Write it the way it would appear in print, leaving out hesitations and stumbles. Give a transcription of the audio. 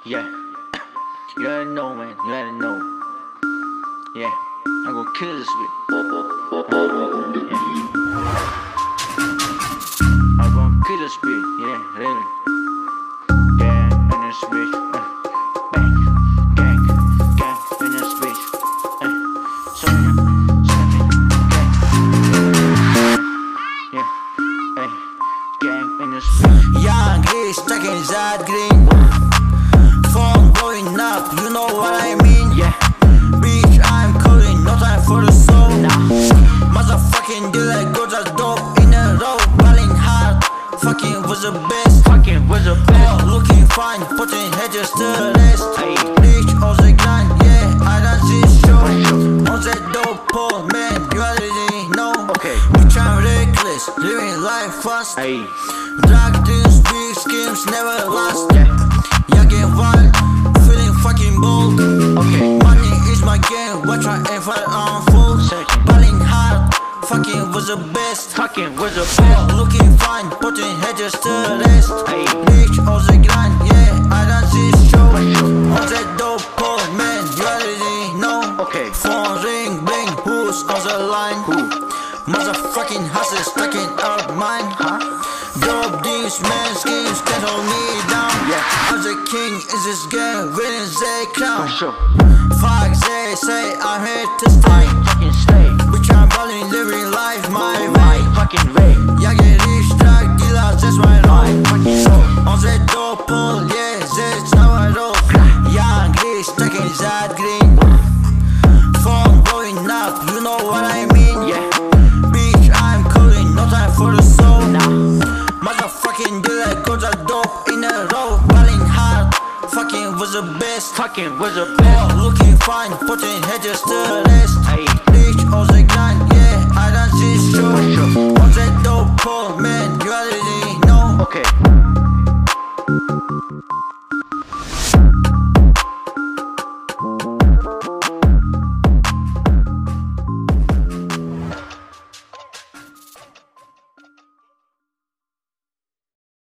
Yeah, you gotta know, man. You gotta know. Yeah, I'm gonna kill this bitch. Yeah. I'm gonna kill this bitch. Yeah, really. Yeah, in this bitch. Bang, gang, gang, in this bitch. Sonya, gang. Yeah, hey, gang, in this bitch. Young, he's stuck inside green. Phone blowing up, you know what I mean? Yeah, Bitch, I'm calling, no time for the soul. nah. Motherfucking dealer, go just dope in a row. Balling hard, fucking was the best. Fucking was a best. Looking fine, putting hedges to the rest. Hey. Bitch, on the grind, yeah, I done this show. On that dope pole, man, you already know. Okay. Bitch, I'm reckless, living life fast. Hey, Drug deals, big schemes, never last. yeah, Young and wild, feeling fucking bold. okay. Money is my game, watch my effort unfold. Searching. Balling hard, fucking was the best. Fucking was a best. Looking fine, putting hedges to the rest. Hey. Bitch, on the grind, yeah, I done this show. On that dope pole, man, you already know. Okay. Phone ring, bling, who's on the line? Who? Motherfucking hustle, stacking out mine. Huh? Dope deals, man, schemes can't hold me down. Yeah. I'm the king in this game, winning they crown. For sure. Fuck they say I'm here to stay. Fucking stay. Bitch, I'm balling, living life my My way. fucking way. Yeah, get rich, drug dealers, that's my My life. fucking soul. On that dope pole, yeah, that's how I roll. Young, rich, stuck inside green. Phone blowing up, you know what I mean? Yeah, Bitch, I'm calling, no time for the soul. nah. Motherfucking dealer, go just dope in a row. Balling hard, fucking was the best. Fucking was a best. Looking fine, putting hedges to the rest. Hey, Bitch, on the grind, yeah, I done this show. for sure. On that dope pole, man, you already know. Okay.